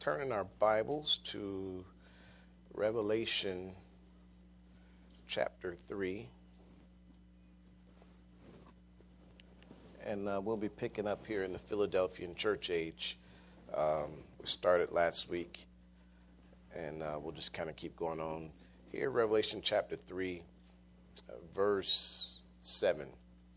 turn in our Bibles to Revelation chapter 3. And we'll be picking up here in the Philadelphian church age. We started last week, and we'll just kind of keep going on. Here, Revelation chapter 3, verse 7.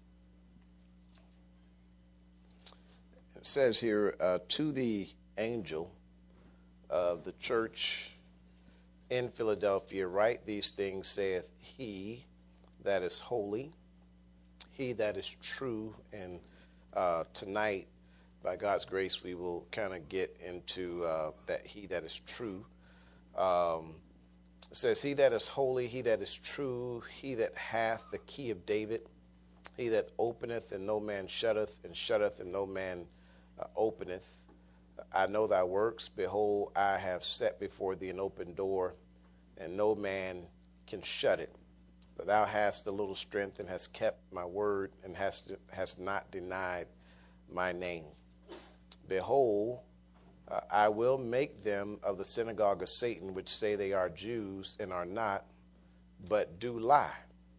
It says here, to the angel of the church in Philadelphia, write these things, saith he that is holy, he that is true. And tonight, by God's grace, we will kind of get into that he that is true. It says, he that is holy, he that is true, he that hath the key of David, he that openeth and no man shutteth, and shutteth and no man openeth. I know thy works. Behold, I have set before thee an open door, and no man can shut it. But thou hast a little strength, and hast kept my word, and hast not denied my name. Behold, I will make them of the synagogue of Satan, which say they are Jews, and are not, but do lie.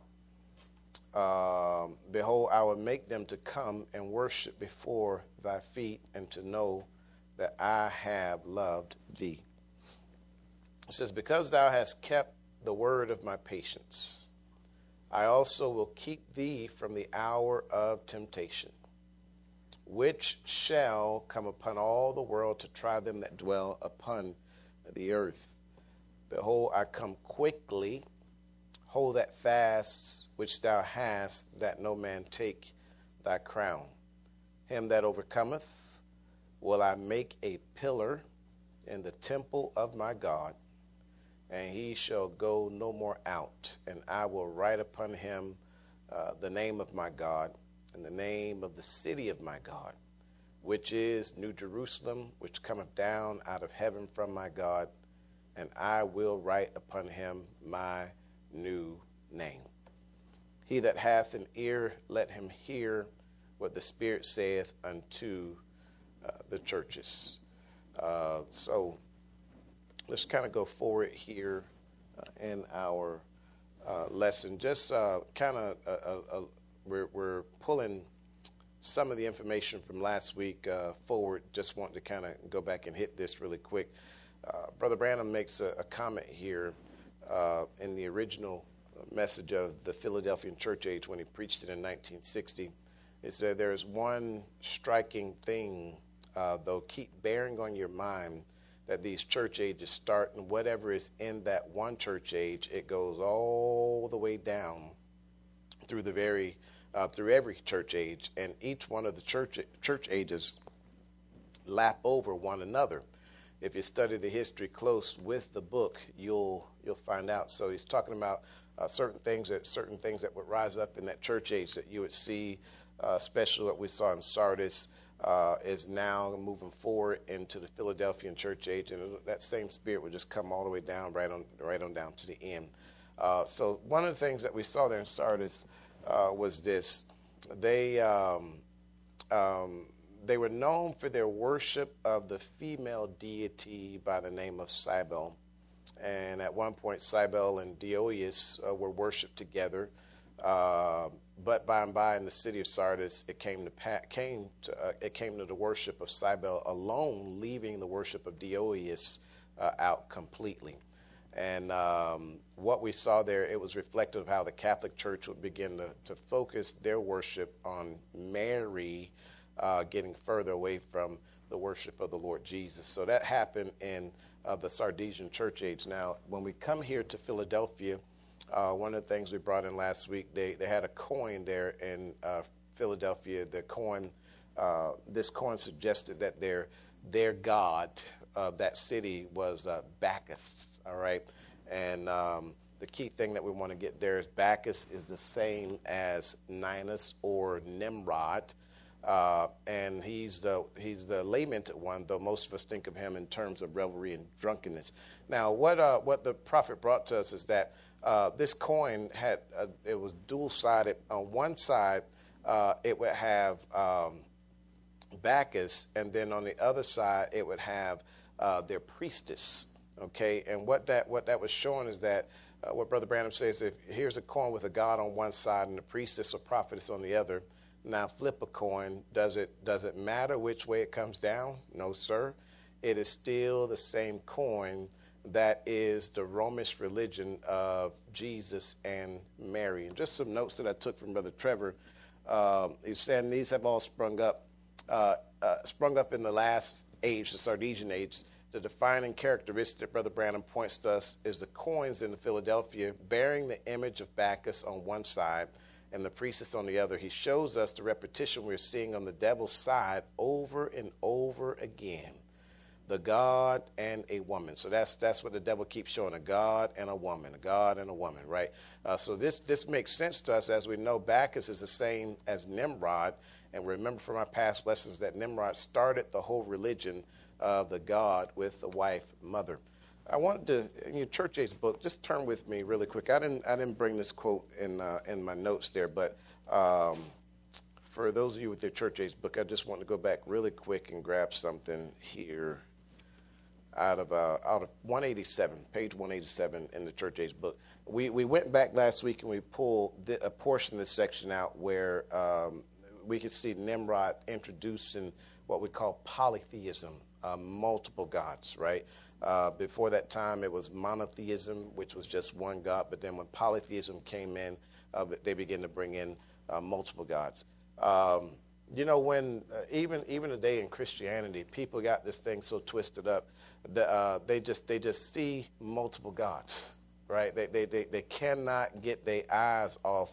Behold, I will make them to come and worship before thy feet, and to know that I have loved thee. It says, because thou hast kept the word of my patience, I also will keep thee from the hour of temptation, which shall come upon all the world to try them that dwell upon the earth. Behold, I come quickly. Hold that fast which thou hast, that no man take thy crown. Him that overcometh will I make a pillar in the temple of my God, and he shall go no more out. And I will write upon him the name of my God, and the name of the city of my God, which is New Jerusalem, which cometh down out of heaven from my God, and I will write upon him my new name. He that hath an ear, let him hear what the Spirit saith unto the churches. So let's kind of go forward here in our lesson. Just we're pulling some of the information from last week forward. Just want to kind of go back and hit this really quick. Brother Branham makes a comment here in the original message of the Philadelphian church age when he preached it in 1960. He said, there is one striking thing, though, keep bearing on your mind, that these church ages start, and whatever is in that one church age, it goes all the way down through through every church age, and each one of the church ages lap over one another. If you study the history close with the book, you'll find out. So he's talking about certain things that would rise up in that church age that you would see, especially what we saw in Sardis, is now moving forward into the Philadelphian church age, and that same spirit would just come all the way down, right on down to the end. So one of the things that we saw there in Sardis was this: they were known for their worship of the female deity by the name of Cybele. And at one point, Cybele and Dioeus were worshipped together. But by and by, in the city of Sardis, it came to the worship of Cybele alone, leaving the worship of Dioeus out completely. And what we saw there, it was reflective of how the Catholic Church would begin to focus their worship on Mary, getting further away from the worship of the Lord Jesus. So that happened in the Sardisian church age. Now, when we come here to Philadelphia, one of the things we brought in last week, they had a coin there in Philadelphia. The coin, this coin suggested that their god of that city was Bacchus. All right, and the key thing that we want to get there is Bacchus is the same as Ninus or Nimrod. And he's the lamented one, though most of us think of him in terms of revelry and drunkenness. Now, what the prophet brought to us is that this coin it was dual-sided. On one side, it would have Bacchus, and then on the other side, it would have their priestess. Okay, and what that was showing is that what Brother Branham says, if here's a coin with a god on one side and a priestess or prophetess on the other, now flip a coin. Does it matter which way it comes down? No, sir. It is still the same coin. That is the Romish religion of Jesus and Mary. And just some notes that I took from Brother Trevor. He's saying these have all sprung up in the last age, the Sardesian age. The defining characteristic that Brother Branham points to us is the coins in the Philadelphia bearing the image of Bacchus on one side and the priestess on the other. He shows us the repetition we're seeing on the devil's side over and over again. The God and a woman. So that's what the devil keeps showing, a God and a woman, a God and a woman, right? So this makes sense to us as we know Bacchus is the same as Nimrod. And remember from our past lessons that Nimrod started the whole religion of the God with the wife mother. I wanted to, in your church age book, just turn with me really quick. I didn't bring this quote in my notes there, but for those of you with their church age book, I just want to go back really quick and grab something here out of 187, page 187 in the church age book. We went back last week and we pulled a portion of this section out where we could see Nimrod introducing what we call polytheism, multiple gods, right? Before that time, it was monotheism, which was just one God. But then when polytheism came in, they began to bring in multiple gods. You know, when even today in Christianity, people got this thing so twisted up. They just see multiple gods, right? They cannot get their eyes off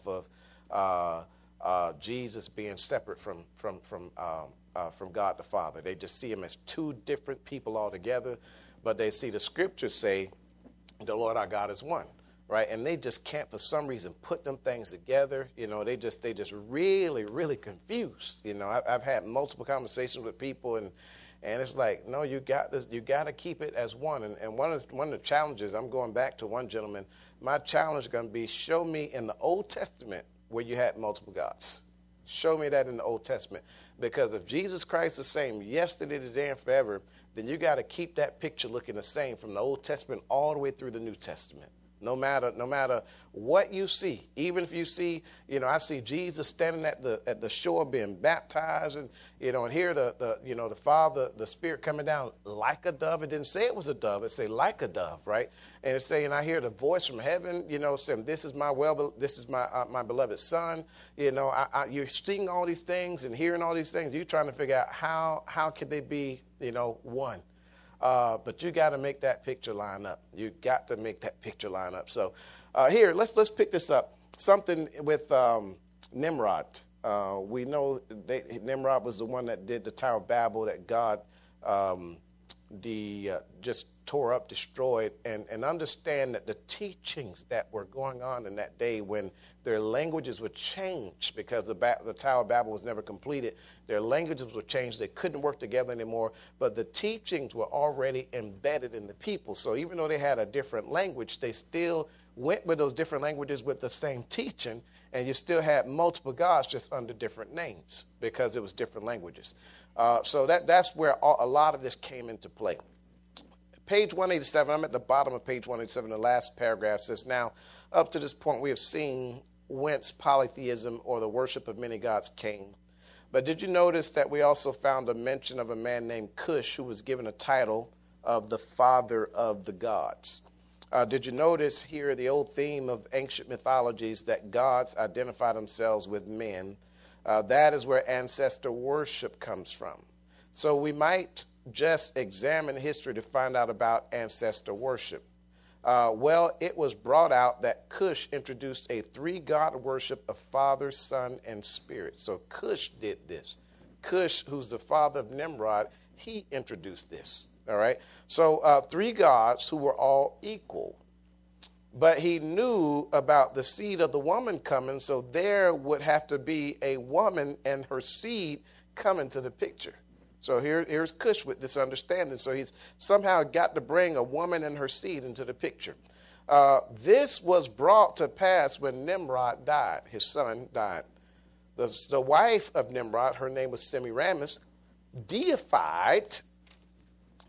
of Jesus being separate from God the Father. They just see him as two different people altogether. But they see the scriptures say the Lord our God is one, right? And they just can't, for some reason, put them things together. You know, they just really, really confused. You know, I've had multiple conversations with people, and it's like, no, you got this. You got to keep it as one. And one of the challenges, I'm going back to one gentleman. My challenge is going to be, show me in the Old Testament where you had multiple gods. Show me that in the Old Testament. Because if Jesus Christ is the same yesterday, today, and forever, then you got to keep that picture looking the same from the Old Testament all the way through the New Testament. No matter what you see, even if you see, you know, I see Jesus standing at the shore being baptized, and you know, and hear the Father, the Spirit coming down like a dove. It didn't say it was a dove; it say like a dove, right? And it's saying, I hear the voice from heaven, you know, saying, "This is my my beloved Son." You know, you're seeing all these things and hearing all these things. You're trying to figure out how could they be, you know, one. But you got to make that picture line up. You got to make that picture line up. So here, let's pick this up. Something with Nimrod. We know Nimrod was the one that did the Tower of Babel that God just tore up, destroyed, and understand that the teachings that were going on in that day when their languages were changed because the Tower of Babel was never completed. Their languages were changed. They couldn't work together anymore, but the teachings were already embedded in the people. So even though they had a different language, they still went with those different languages with the same teaching, and you still had multiple gods just under different names because it was different languages. So that's where a lot of this came into play. Page 187, I'm at the bottom of page 187, the last paragraph says, now, up to this point we have seen whence polytheism or the worship of many gods came. But did you notice that we also found a mention of a man named Cush who was given a title of the father of the gods? Did you notice here the old theme of ancient mythologies that gods identify themselves with men? That is where ancestor worship comes from. So we might just examine history to find out about ancestor worship. Well, it was brought out that Cush introduced a three-god worship of Father, Son, and Spirit. So Cush did this. Cush, who's the father of Nimrod, he introduced this. All right. So three gods who were all equal. But he knew about the seed of the woman coming, so there would have to be a woman and her seed coming to the picture. So here's Cush with this understanding. So he's somehow got to bring a woman and her seed into the picture. This was brought to pass when Nimrod died. His son died. The wife of Nimrod, her name was Semiramis, deified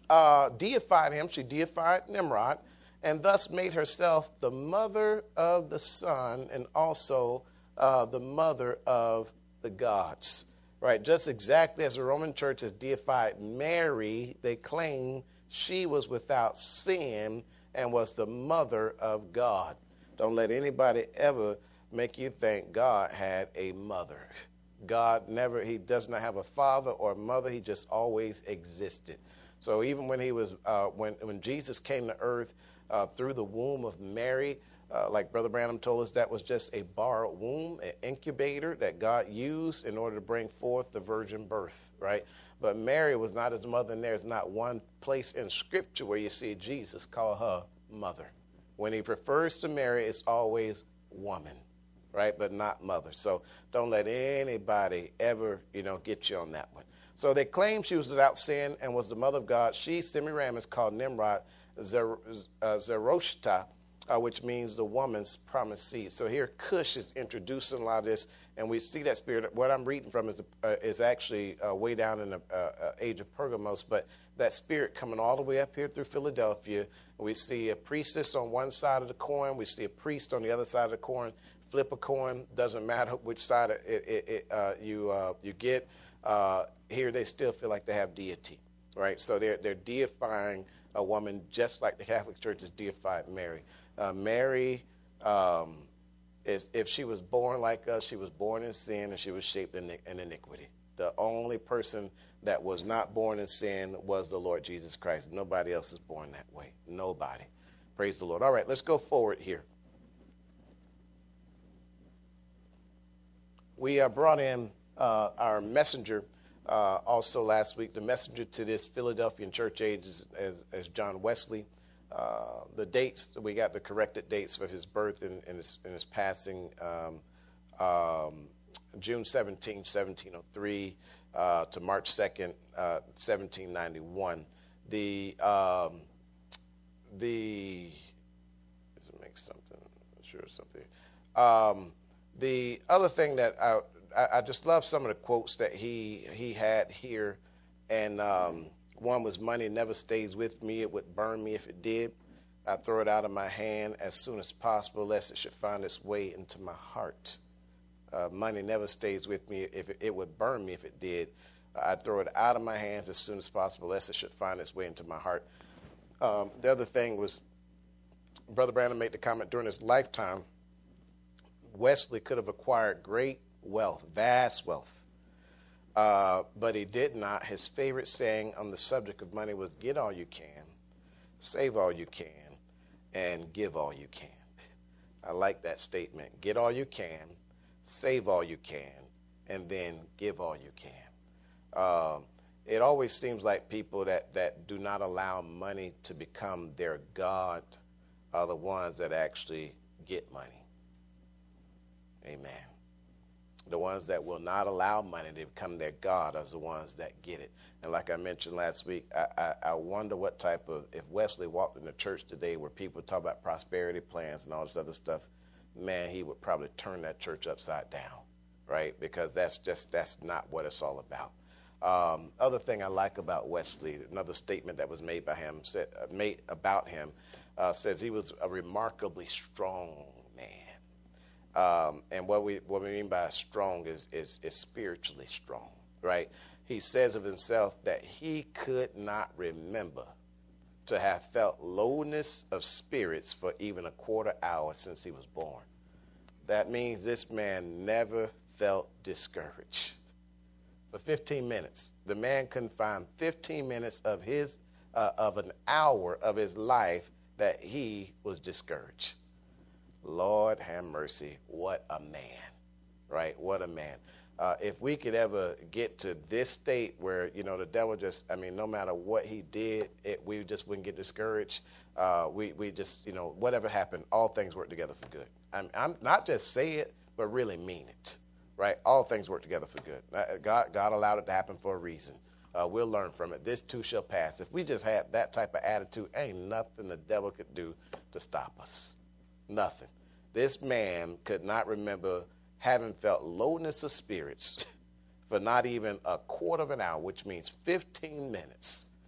deified him. She deified Nimrod, and thus made herself the mother of the sun and also the mother of the gods. Right? Just exactly as the Roman Church has deified Mary, they claim she was without sin and was the mother of God. Don't let anybody ever make you think God had a mother. God never, he does not have a father or a mother. He just always existed. So even when he was, when Jesus came to earth through the womb of Mary, like Brother Branham told us, that was just a borrowed womb, an incubator that God used in order to bring forth the virgin birth, right? But Mary was not his mother, and there's not one place in Scripture where you see Jesus call her mother. When he refers to Mary, it's always woman, right? But not mother. So don't let anybody ever, get you on that one. So they claim she was without sin and was the mother of God. She, Semiramis, called Nimrod Zeroshta, which means the woman's promised seed. So here Cush is introducing a lot of this, and we see that spirit. What I'm reading from is actually way down in the age of Pergamos, but that spirit coming all the way up here through Philadelphia. We see a priestess on one side of the coin. We see a priest on the other side of the coin. Flip a coin. Doesn't matter which side you get. Here they still feel like they have deity, right? So they're deifying a woman just like the Catholic Church has deified Mary. Mary, if she was born like us, she was born in sin and she was shaped in iniquity. The only person that was not born in sin was the Lord Jesus Christ. Nobody else is born that way. Nobody. Praise the Lord. All right, let's go forward here. We brought in our messenger also last week. The messenger to this Philadelphian church age is as John Wesley. The dates, we got the corrected dates for his birth and his passing, June 17, 1703 to March 2nd, 1791. Let's make something, I'm sure something. The other thing that I just love some of the quotes that he had here, and one was, money never stays with me. It would burn me if it did. I throw it out of my hand as soon as possible, lest it should find its way into my heart. Money never stays with me. If it would burn me if it did. I'd throw it out of my hands as soon as possible, lest it should find its way into my heart. The other thing was, Brother Branham made the comment, during his lifetime, Wesley could have acquired great wealth, vast wealth. But he did not. His favorite saying on the subject of money was, get all you can, save all you can, and give all you can. I like that statement. Get all you can, save all you can, and then give all you can. It always seems like people that do not allow money to become their God are the ones that actually get money. Amen. The ones that will not allow money to become their God are the ones that get it. And like I mentioned last week, I wonder what type of, if Wesley walked in the church today where people talk about prosperity plans and all this other stuff, man, he would probably turn that church upside down, right? Because that's not what it's all about. Other thing I like about Wesley, another statement that was made by him, says he was a remarkably strong man. And what we mean by strong is spiritually strong, right? He says of himself that he could not remember to have felt lowness of spirits for even a quarter hour since he was born. That means this man never felt discouraged. For 15 minutes, the man couldn't find 15 minutes of an hour of his life that he was discouraged. Lord have mercy, what a man, right? What a man. If we could ever get to this state where, the devil just, no matter what he did, we just wouldn't get discouraged. We just, whatever happened, all things work together for good. I'm not just say it, but really mean it, right? All things work together for good. God allowed it to happen for a reason. We'll learn from it. This too shall pass. If we just had that type of attitude, ain't nothing the devil could do to stop us. Nothing. This man could not remember having felt lowness of spirits for not even a quarter of an hour, which means 15 minutes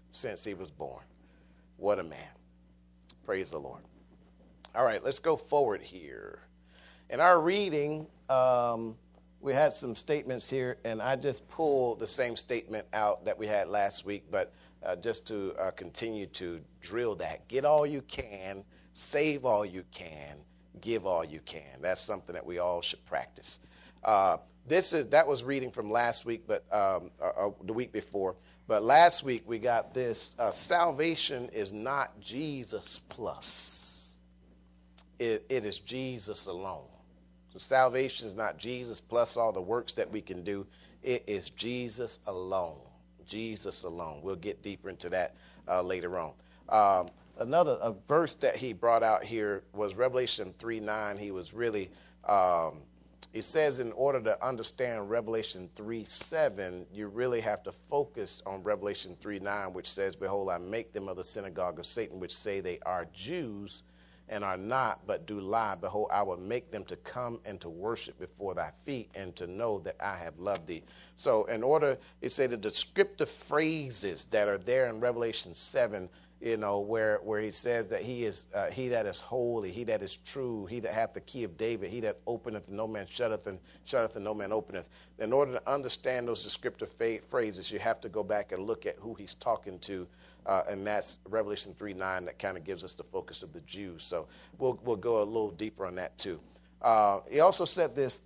since he was born. What a man. Praise the Lord. All right, let's go forward here. In our reading, we had some statements here, and I just pulled the same statement out that we had last week, but just to continue to drill that. Get all you can, save all you can, give all you can. That's something that we all should practice. That was reading from last week, but the week before. But last week we got this. Salvation is not Jesus plus. It is Jesus alone. So salvation is not Jesus plus all the works that we can do. It is Jesus alone. Jesus alone. We'll get deeper into that later on. Another verse that he brought out here was Revelation 3:9. He was really, he says in order to understand Revelation 3:7, you really have to focus on Revelation 3:9, which says, behold, I make them of the synagogue of Satan, which say they are Jews and are not, but do lie. Behold, I will make them to come and to worship before thy feet and to know that I have loved thee. So in order, it say the descriptive phrases that are there in Revelation 7, where he says that he is he that is holy, he that is true, he that hath the key of David, he that openeth and no man shutteth, and shutteth and no man openeth. In order to understand those descriptive phrases, you have to go back and look at who he's talking to, and that's Revelation 3:9 that kind of gives us the focus of the Jews. So we'll go a little deeper on that too. He also said this,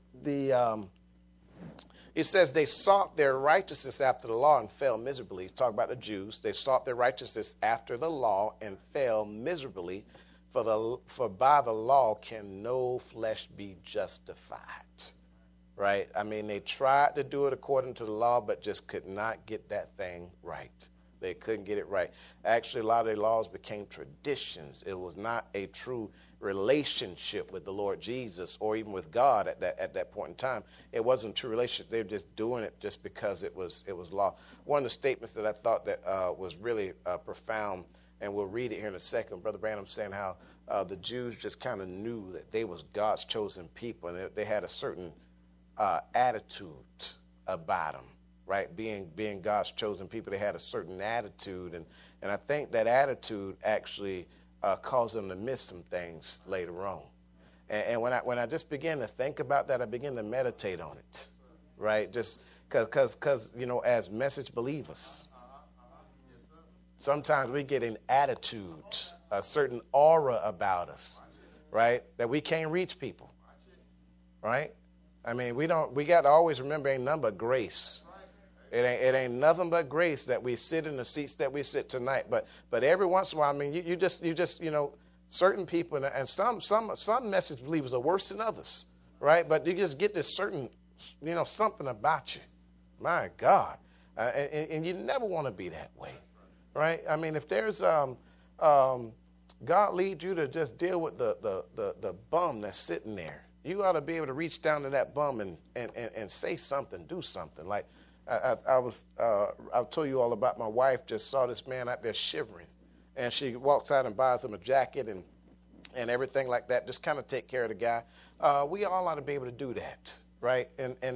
it says they sought their righteousness after the law and fell miserably. He's talking about the Jews. They sought their righteousness after the law and fell miserably. For by the law can no flesh be justified. Right? I mean, they tried to do it according to the law, but just could not get that thing right. They couldn't get it right. Actually, a lot of their laws became traditions. It was not a true relationship with the Lord Jesus or even with God at that point in time. It wasn't a true relationship. They were just doing it just because it was law. One of the statements that I thought that was really profound, and we'll read it here in a second, Brother Branham saying how the Jews just kind of knew that they was God's chosen people, and they had a certain attitude about them. Right, being God's chosen people, they had a certain attitude, and I think that attitude actually caused them to miss some things later on. And when I just began to think about that, I began to meditate on it, right? Just because as message believers, sometimes we get an attitude, a certain aura about us, right, that we can't reach people, right? I mean, we got to always remember ain't nothing but grace. It ain't nothing but grace that we sit in the seats that we sit tonight. But every once in a while, I mean, you just certain people, and some message believers are worse than others, right? But you just get this certain, something about you. My God. And you never want to be that way, right? I mean, if there's God leads you to just deal with the bum that's sitting there, you ought to be able to reach down to that bum and say something, do something. Like I've told you all about my wife just saw this man out there shivering, and she walks out and buys him a jacket and everything like that, just kind of take care of the guy. We all ought to be able to do that, right? And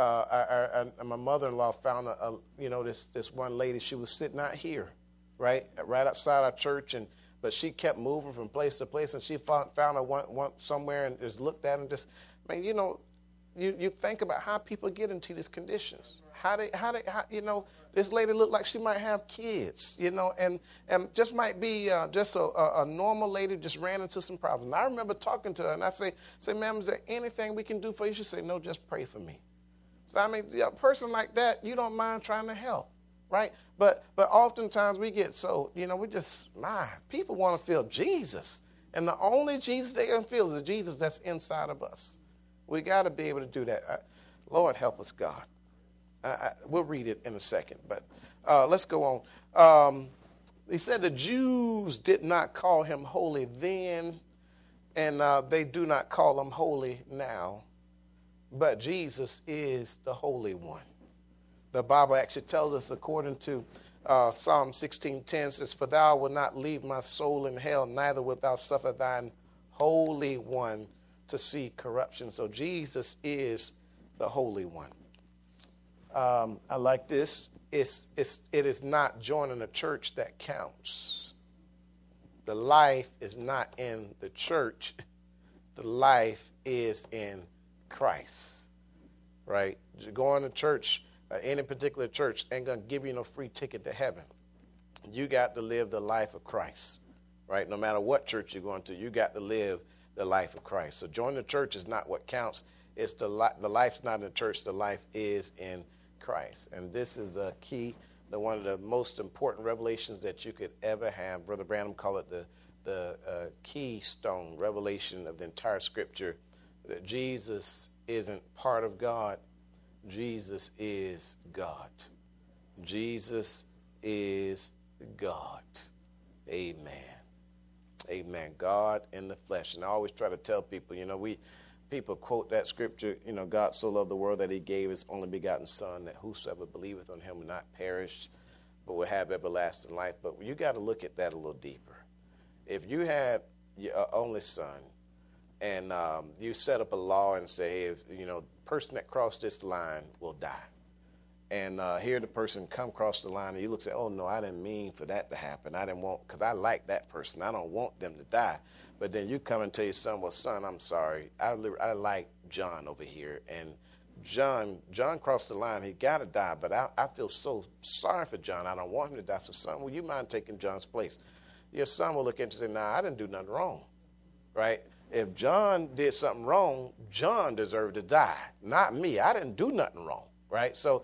my mother-in-law found this one lady. She was sitting out here, right outside our church, but she kept moving from place to place, and she found her one somewhere and just looked at her and just, man, you think about how people get into these conditions. How this lady looked like she might have kids, and just might be just a normal lady, just ran into some problems. And I remember talking to her, and I say, ma'am, is there anything we can do for you? She said, no, just pray for me. So, I mean, a person like that, you don't mind trying to help, right? But oftentimes we get so, people want to feel Jesus. And the only Jesus they can feel is the Jesus that's inside of us. We got to be able to do that. Lord, help us, God. We'll read it in a second, but let's go on. He said the Jews did not call him holy then, and they do not call him holy now, but Jesus is the Holy One. The Bible actually tells us, according to Psalm 16:10, says, for thou wilt not leave my soul in hell, neither wilt thou suffer thine Holy One to see corruption. So Jesus is the Holy One. I like this. it is not joining a church that counts. The life is not in the church. The life is in Christ, right? Going to church, any particular church, ain't going to give you no free ticket to heaven. You got to live the life of Christ, right? No matter what church you're going to, you got to live the life of Christ. So joining the church is not what counts. It's the life's not in the church. The life is in Christ. And this is the key, one of the most important revelations that you could ever have. Brother Branham called it the keystone revelation of the entire Scripture, that Jesus isn't part of God. Jesus is God. Jesus is God. Amen. Amen. God in the flesh. And I always try to tell people, people quote that scripture, God so loved the world that he gave his only begotten son, that whosoever believeth on him will not perish, but will have everlasting life. But you got to look at that a little deeper. If you had your only son and you set up a law and say, hey, if, the person that crossed this line will die. And here the person come across the line and you look and say, oh, no, I didn't mean for that to happen. I didn't want, because I like that person. I don't want them to die. But then you come and tell your son, well, son, I'm sorry. I like John over here. And John crossed the line. He got to die. But I feel so sorry for John. I don't want him to die. So, son, will you mind taking John's place? Your son will look at you and say, nah, I didn't do nothing wrong. Right? If John did something wrong, John deserved to die, not me. I didn't do nothing wrong. Right? So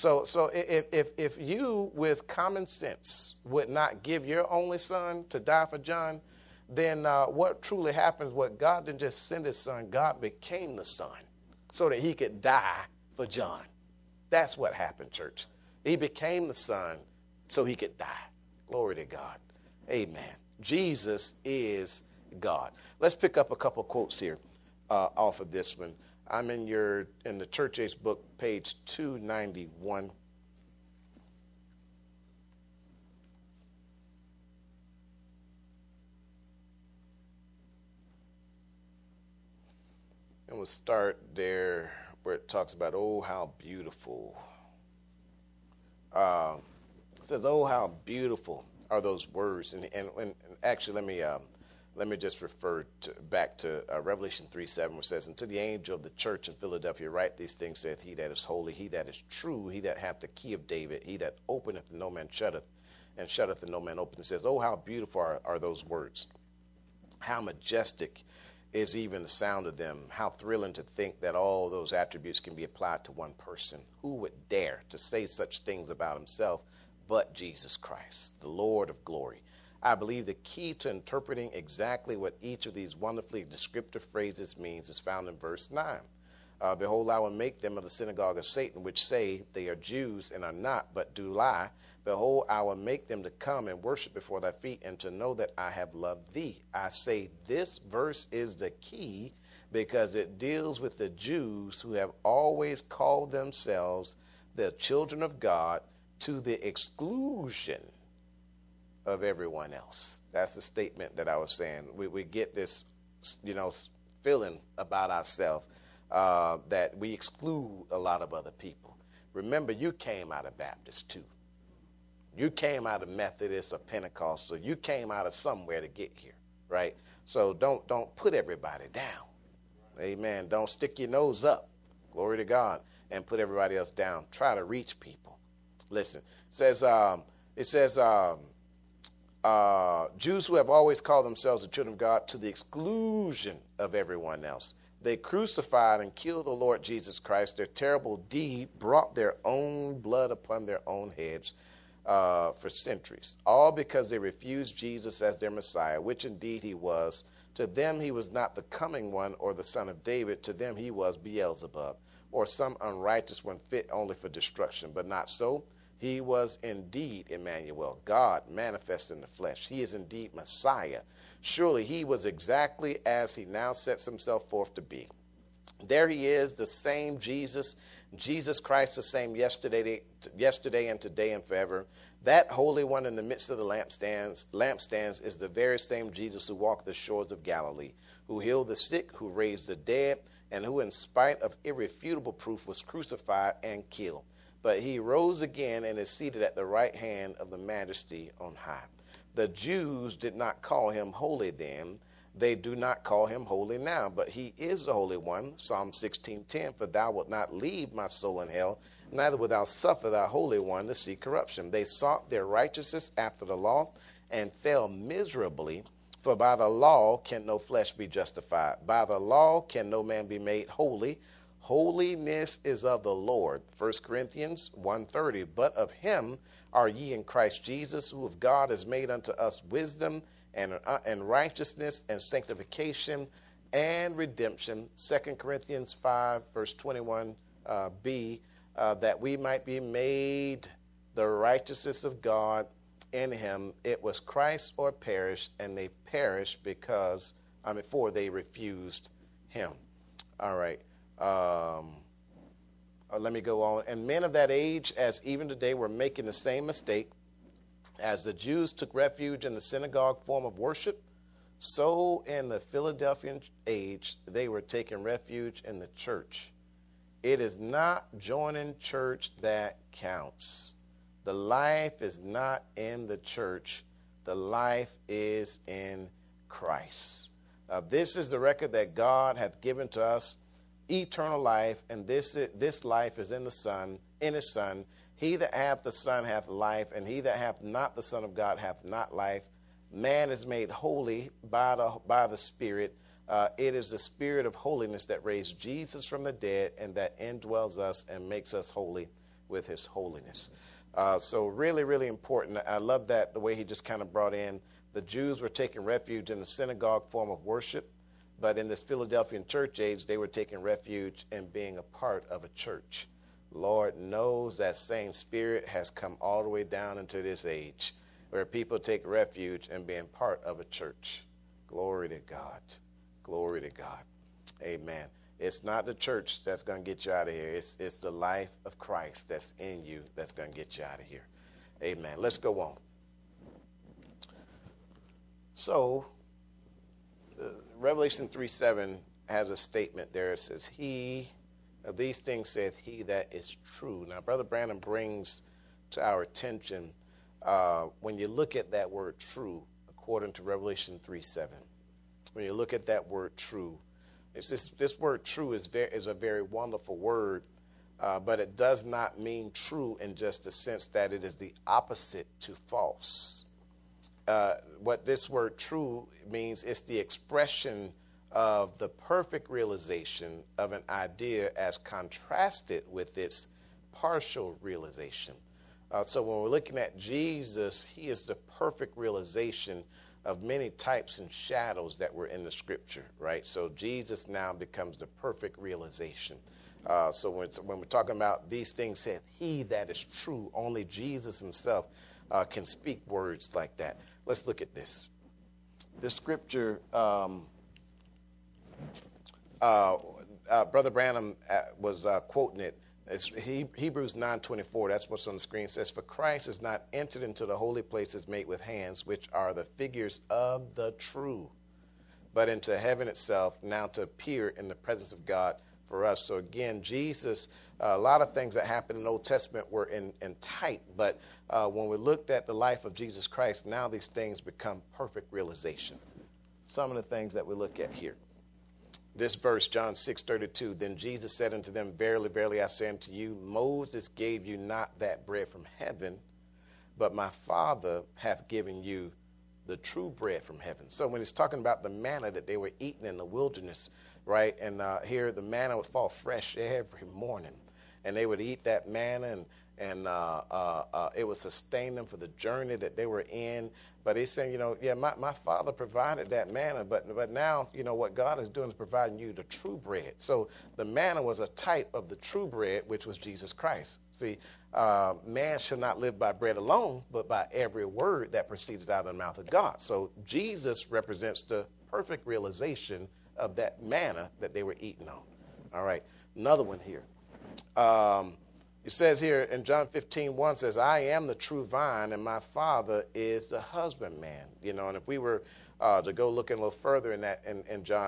if you, with common sense, would not give your only son to die for John, then what truly happens, what God didn't just send his son, God became the son so that he could die for John. That's what happened, church. He became the son so he could die. Glory to God. Amen. Jesus is God. Let's pick up a couple quotes here off of this one. I'm in the Church Age book, page 291. And we'll start there where it talks about, oh, how beautiful. It says, oh, how beautiful are those words. And actually, let me just refer back to Revelation 3:7, where it says, and to the angel of the church in Philadelphia write these things, saith he that is holy, he that is true, he that hath the key of David, he that openeth and no man shutteth, and shutteth and no man openeth. It says, oh, how beautiful are those words. How majestic is even the sound of them. How thrilling to think that all those attributes can be applied to one person. Who would dare to say such things about himself but Jesus Christ, the Lord of glory? I believe the key to interpreting exactly what each of these wonderfully descriptive phrases means is found in verse 9. Behold, I will make them of the synagogue of Satan, which say they are Jews and are not, but do lie. Behold, I will make them to come and worship before thy feet, and to know that I have loved thee. I say this verse is the key because it deals with the Jews who have always called themselves the children of God to the exclusion of everyone else. That's the statement that I was saying. We get this, feeling about ourselves that we exclude a lot of other people. Remember, you came out of Baptist too. You came out of Methodist or Pentecostal. You came out of somewhere to get here, right? So don't put everybody down. Amen. Don't stick your nose up, glory to God, and put everybody else down. Try to reach people. Listen, it says, Jews who have always called themselves the children of God to the exclusion of everyone else. They crucified and killed the Lord Jesus Christ. Their terrible deed brought their own blood upon their own heads for centuries, all because they refused Jesus as their Messiah, which indeed he was. To them he was not the coming one or the son of David. To them he was Beelzebub, or some unrighteous one fit only for destruction. But not so. He was indeed Emmanuel, God manifest in the flesh. He is indeed Messiah. Surely he was exactly as he now sets himself forth to be. There he is, the same Jesus Christ, the same yesterday and today and forever. That Holy One in the midst of the lampstands is the very same Jesus who walked the shores of Galilee, who healed the sick, who raised the dead, and who, in spite of irrefutable proof, was crucified and killed. but he rose again and is seated at the right hand of the Majesty on high. The Jews did not call him holy then. They do not call him holy now, but he is the Holy One. Psalm 16:10, for thou wilt not leave my soul in hell, neither wilt thou suffer thy Holy One to see corruption. They sought their righteousness after the law and fell miserably. For by the law can no flesh be justified. By the law can no man be made holy. Holiness is of the Lord. 1 Corinthians 1:30. But of him are ye in Christ Jesus, who of God has made unto us wisdom and righteousness and sanctification and redemption. 2 Corinthians 5, verse 21b, that we might be made the righteousness of God in him. It was Christ or perish, and they perished for they refused him. All right. Let me go on. And men of that age, as even today, were making the same mistake. As the Jews took refuge in the synagogue form of worship, so in the Philadelphian age, they were taking refuge in the church. It is not joining church that counts. The life is not in the church. The life is in Christ. This is the record that God hath given to us, eternal life, and this life is in the Son, in his Son. He that hath the Son hath life, and he that hath not the Son of God hath not life. Man is made holy by the Spirit. It is the Spirit of holiness that raised Jesus from the dead and that indwells us and makes us holy with his holiness. So really, really important. I love that, the way he just kind of brought in the Jews were taking refuge in the synagogue form of worship, but in this Philadelphian church age, they were taking refuge in being a part of a church. Lord knows that same spirit has come all the way down into this age where people take refuge in being part of a church. Glory to God. Glory to God. Amen. It's not the church that's going to get you out of here. It's the life of Christ that's in you that's going to get you out of here. Amen. Let's go on. So, Revelation 3:7 has a statement there. It says, he, of these things saith he that is true. Now, Brother Branham brings to our attention, when you look at that word true, according to Revelation 3:7, when you look at that word true, it's this word true is a very wonderful word, but it does not mean true in just the sense that it is the opposite to false. What this word true means is the expression of the perfect realization of an idea as contrasted with its partial realization. So when we're looking at Jesus, he is the perfect realization of many types and shadows that were in the scripture, right? So Jesus now becomes the perfect realization. So when we're talking about these things said, he that is true, only Jesus himself can speak words like that. Let's look at this. The scripture, Brother Branham was quoting it. It's Hebrews 9:24. That's what's on the screen. It says, for Christ is not entered into the holy places made with hands, which are the figures of the true, but into heaven itself, now to appear in the presence of God for us. So again, Jesus, a lot of things that happened in the Old Testament were in type, but when we looked at the life of Jesus Christ, now these things become perfect realization. Some of the things that we look at here. This verse, John 6:32, then Jesus said unto them, verily, verily, I say unto you, Moses gave you not that bread from heaven, but my Father hath given you the true bread from heaven. So when he's talking about the manna that they were eating in the wilderness, right, and here the manna would fall fresh every morning, and they would eat that manna, and it would sustain them for the journey that they were in. But he's saying, my Father provided that manna, but now, what God is doing is providing you the true bread. So the manna was a type of the true bread, which was Jesus Christ. See, man shall not live by bread alone, but by every word that proceeds out of the mouth of God. So Jesus represents the perfect realization of that manna that they were eating on. All right, another one here. It says here in John 15:1 says, I am the true vine, and my Father is the husbandman. And if we were to go looking a little further in that in John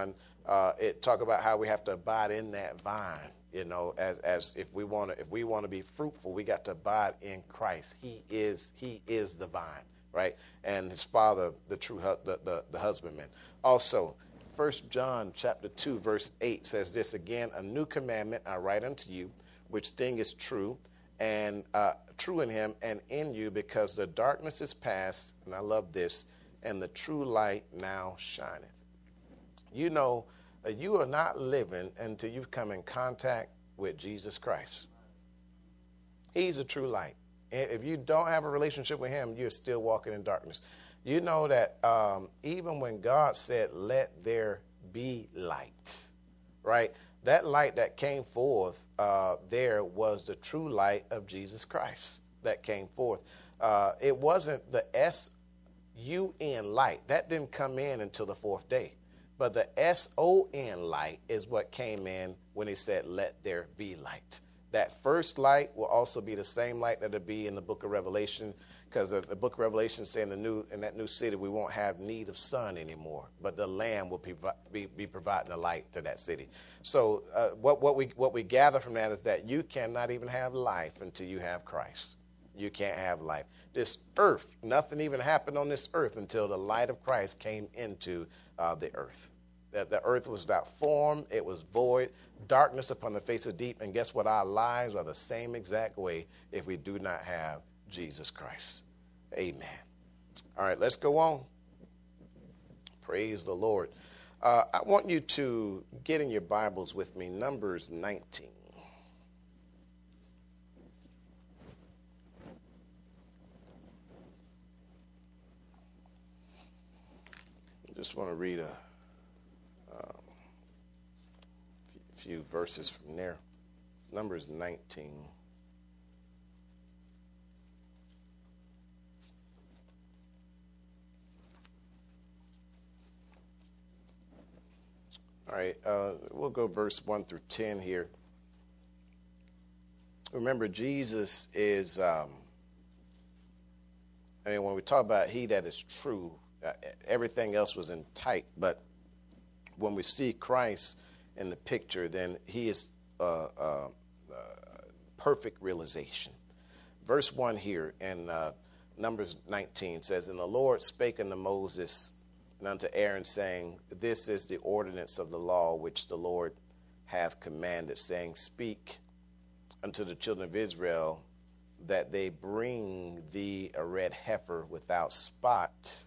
It talk about how we have to abide in that vine. You know, as if we want to be fruitful, we got to abide in Christ. He is the vine, right? And his Father, the true the husbandman. Also, 1 John chapter 2 verse 8 says this again: a new commandment I write unto you, which thing is true, and true in him and in you, because the darkness is past, and I love this, and the true light now shineth. You know, you are not living until you've come in contact with Jesus Christ. He's a true light. If you don't have a relationship with him, you're still walking in darkness. You know that even when God said, let there be light, right? That light that came forth there was the true light of Jesus Christ that came forth. It wasn't the S-U-N light. That didn't come in until the fourth day. But the S-O-N light is what came in when he said, let there be light. That first light will also be the same light that will be in the book of Revelation, because the book of Revelation says in that new city we won't have need of sun anymore, but the Lamb will be providing the light to that city. So what we gather from that is that you cannot even have life until you have Christ. You can't have life. This earth, nothing even happened on this earth until the light of Christ came into the earth. That the earth was without form, it was void, darkness upon the face of deep, and guess what? Our lives are the same exact way if we do not have Jesus Christ. Amen. All right, let's go on. Praise the Lord. I want you to get in your Bibles with me, Numbers 19. I just want to read a few verses from there. Numbers 19. All right, we'll go verse 1 through 10 here. Remember, Jesus is, when we talk about he that is true, everything else was in type, but when we see Christ in the picture, then he is perfect realization. Verse 1 here in Numbers 19 says, and the Lord spake unto Moses and unto Aaron, saying, this is the ordinance of the law which the Lord hath commanded, saying, speak unto the children of Israel that they bring thee a red heifer without spot,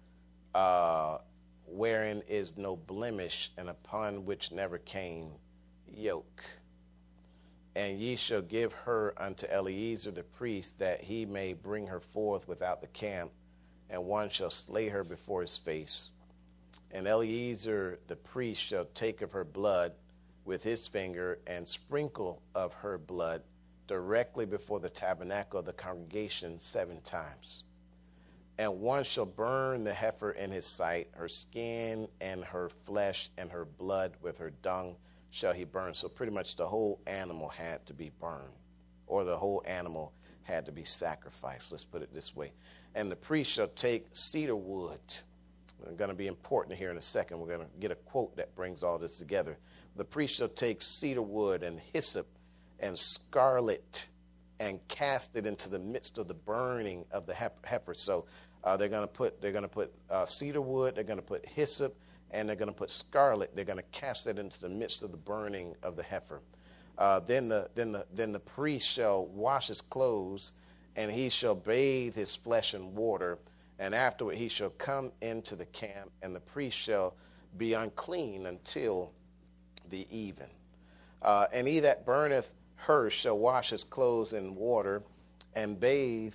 wherein is no blemish, and upon which never came yoke. And ye shall give her unto Eleazar the priest, that he may bring her forth without the camp, and one shall slay her before his face. And Eleazar the priest shall take of her blood with his finger, and sprinkle of her blood directly before the tabernacle of the congregation 7 times. And one shall burn the heifer in his sight, her skin and her flesh and her blood with her dung shall he burn. So pretty much the whole animal had to be burned, or the whole animal had to be sacrificed. Let's put it this way. And the priest shall take cedar wood. It's going to be important here in a second. We're going to get a quote that brings all this together. The priest shall take cedar wood and hyssop and scarlet and cast it into the midst of the burning of the heifer. So they're going to put cedar wood, they're going to put hyssop, and they're going to put scarlet. They're going to cast it into the midst of the burning of the heifer. Then the priest shall wash his clothes, and he shall bathe his flesh in water, and afterward he shall come into the camp, and the priest shall be unclean until the even. And he that burneth her shall wash his clothes in water, and bathe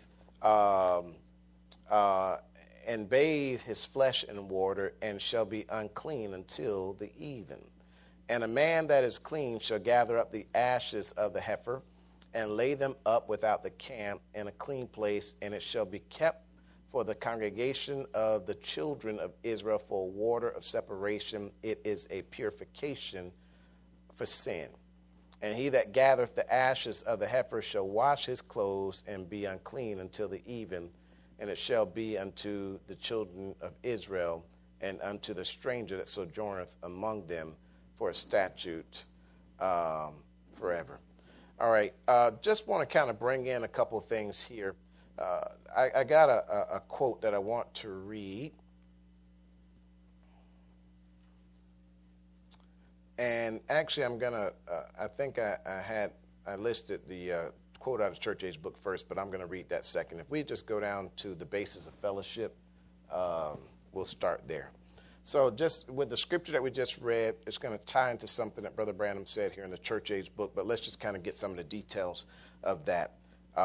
his flesh in water, and shall be unclean until the even. And a man that is clean shall gather up the ashes of the heifer, and lay them up without the camp in a clean place, and it shall be kept for the congregation of the children of Israel for a water of separation. It is a purification for sin. And he that gathereth the ashes of the heifer shall wash his clothes and be unclean until the even, and it shall be unto the children of Israel and unto the stranger that sojourneth among them for a statute forever. All right, just want to kind of bring in a couple of things here. I got a quote that I want to read. And actually, I'm going to, I think I listed the quote out of Church Age book first, but I'm going to read that second. If we just go down to the basis of fellowship, we'll start there. So just with the scripture that we just read, it's going to tie into something that Brother Branham said here in the Church Age book, but let's just kind of get some of the details of that.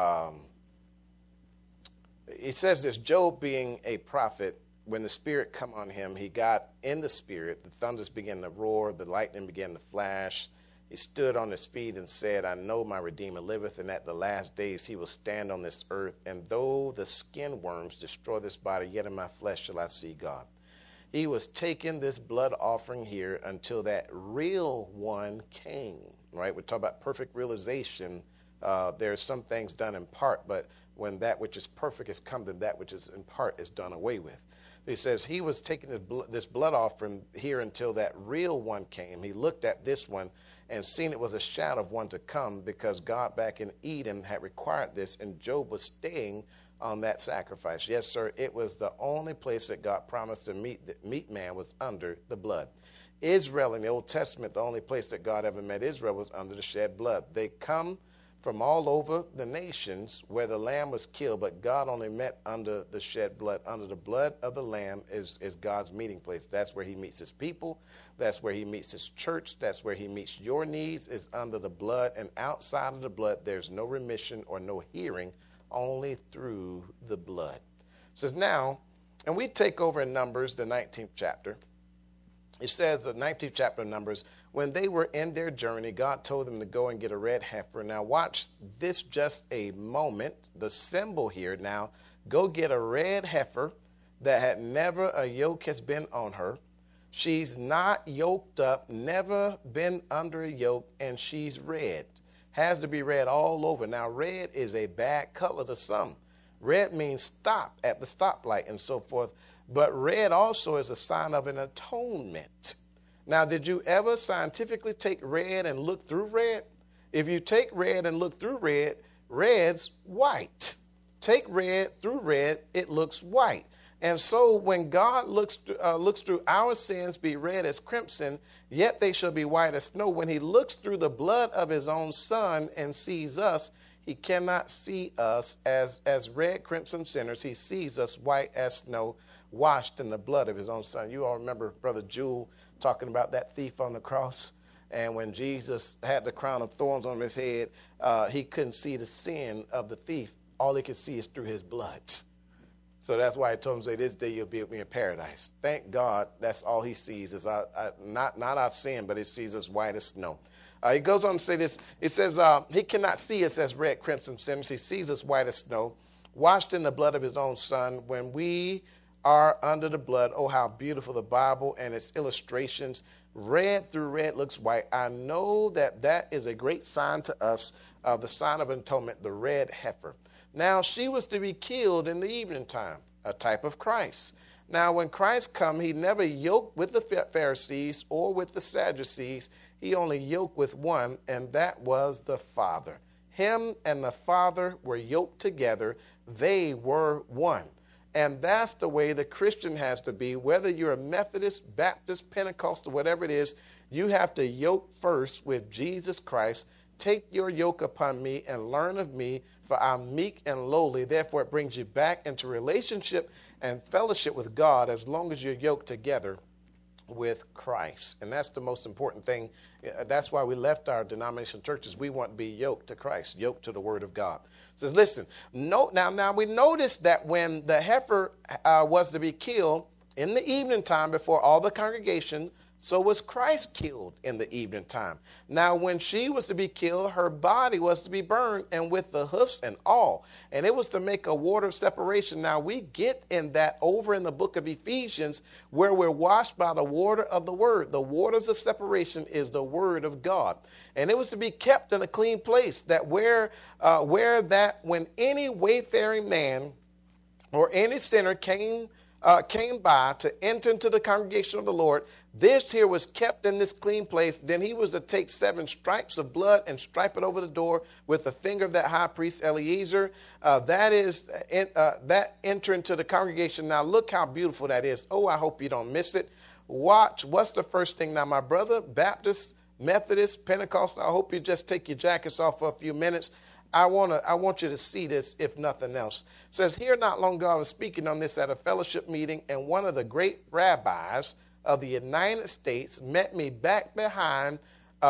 It says this: Job, being a prophet, when the Spirit come on him, he got in the Spirit, the thunders began to roar, the lightning began to flash. He stood on his feet and said, I know my Redeemer liveth, and at the last days he will stand on this earth. And though the skin worms destroy this body, yet in my flesh shall I see God. He was taking this blood offering here until that real one came, right? We talk about perfect realization. There are some things done in part, but when that which is perfect has come, then that which is in part is done away with. He says he was taking this blood offering here until that real one came. He looked at this one and seen it was a shadow of one to come, because God back in Eden had required this, and Job was staying on that sacrifice. Yes, sir, it was the only place that God promised to meet man was under the blood. Israel in the Old Testament, the only place that God ever met Israel was under the shed blood. They come from all over the nations where the lamb was killed, but God only met under the shed blood. Under the blood of the lamb is God's meeting place. That's where he meets his people. That's where he meets his church. That's where he meets your needs, is under the blood. And outside of the blood, there's no remission or no hearing, only through the blood. It says now, and we take over in Numbers, the 19th chapter. It says, the 19th chapter of Numbers, when they were in their journey, God told them to go and get a red heifer. Now watch this just a moment. The symbol here now, go get a red heifer that had never a yoke has been on her. She's not yoked up, never been under a yoke, and she's red. Has to be red all over. Now red is a bad color to some. Red means stop at the stoplight and so forth. But red also is a sign of an atonement. Now, did you ever scientifically take red and look through red? If you take red and look through red, red's white. Take red through red, it looks white. And so when God looks through our sins, be red as crimson, yet they shall be white as snow. When he looks through the blood of his own son and sees us, he cannot see us as red crimson sinners. He sees us white as snow, washed in the blood of his own son. You all remember Brother Jewel talking about that thief on the cross. And when Jesus had the crown of thorns on his head, he couldn't see the sin of the thief. All he could see is through his blood. So that's why I told him, say, this day you'll be with me in paradise. Thank God that's all he sees is not our sin, but he sees us white as snow. He goes on to say this. It says, he cannot see us as red crimson sinners. He sees us white as snow, washed in the blood of his own son. When we are under the blood, oh, how beautiful the Bible and its illustrations. Red through red looks white. I know that is a great sign to us, the sign of atonement, the red heifer. Now, she was to be killed in the evening time, a type of Christ. Now, when Christ come, he never yoked with the Pharisees or with the Sadducees. He only yoked with one, and that was the Father. Him and the Father were yoked together. They were one. And that's the way the Christian has to be. Whether you're a Methodist, Baptist, Pentecostal, whatever it is, you have to yoke first with Jesus Christ. Take your yoke upon me and learn of me, for I'm meek and lowly. Therefore, it brings you back into relationship and fellowship with God as long as you're yoked together with Christ. And that's the most important thing. That's why we left our denominational churches. We want to be yoked to Christ, yoked to the Word of God. It says, listen, now we noticed that when the heifer was to be killed in the evening time before all the congregation, so was Christ killed in the evening time. Now, when she was to be killed, her body was to be burned, and with the hoofs and all. And it was to make a water separation. Now, we get in that over in the book of Ephesians, where we're washed by the water of the word. The waters of separation is the word of God. And it was to be kept in a clean place, that when any wayfaring man or any sinner came came by to enter into the congregation of the Lord, this here was kept in this clean place. Then he was to take 7 stripes of blood and stripe it over the door with the finger of that high priest Eleazar. That enter into the congregation. Now look how beautiful that is. Oh, I hope you don't miss it. Watch. What's the first thing? Now, my brother, Baptist, Methodist, Pentecostal, I hope you just take your jackets off for a few minutes. I want you to see this, if nothing else. It says, here not long ago I was speaking on this at a fellowship meeting, and one of the great rabbis of the United States met me back there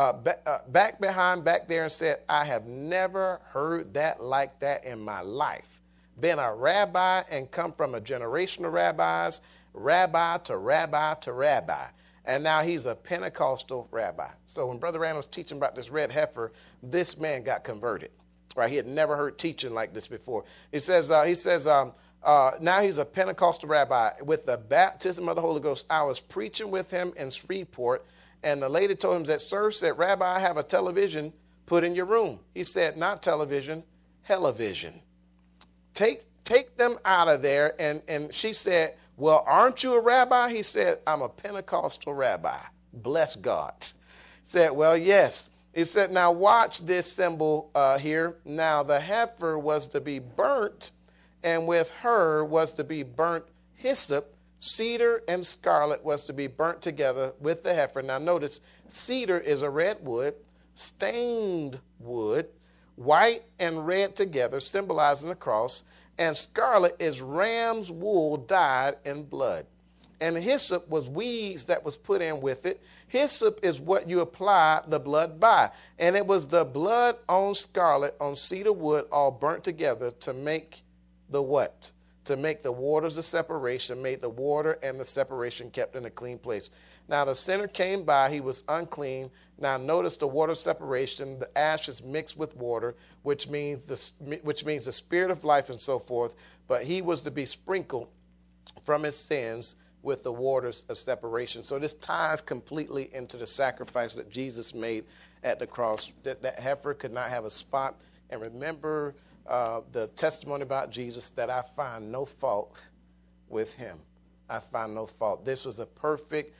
and said, I have never heard that like that in my life. Been a rabbi and come from a generation of rabbis, rabbi to rabbi to rabbi. And now he's a Pentecostal rabbi. So when Brother Randall was teaching about this red heifer, this man got converted. Right? He had never heard teaching like this before. He says, now he's a Pentecostal rabbi with the baptism of the Holy Ghost. I was preaching with him in Shreveport, and the lady told him that, sir, said, Rabbi, I have a television put in your room. He said, not television, television. Take them out of there. And she said, well, aren't you a rabbi? He said, I'm a Pentecostal rabbi. Bless God. He said, well, yes. He said, now watch this symbol here. Now the heifer was to be burnt, and with her was to be burnt hyssop. Cedar and scarlet was to be burnt together with the heifer. Now notice, cedar is a red wood, stained wood, white and red together, symbolizing the cross. And scarlet is ram's wool dyed in blood. And hyssop was weeds that was put in with it. Hyssop is what you apply the blood by. And it was the blood on scarlet, on cedar wood, all burnt together to make the what? To make the waters of separation, made the water and the separation kept in a clean place. Now the sinner came by, he was unclean. Now notice the water separation, the ashes mixed with water, which means the spirit of life and so forth. But he was to be sprinkled from his sins with the waters of separation. So this ties completely into the sacrifice that Jesus made at the cross. That heifer could not have a spot. And remember the testimony about Jesus, that I find no fault with him. I find no fault. This was a perfect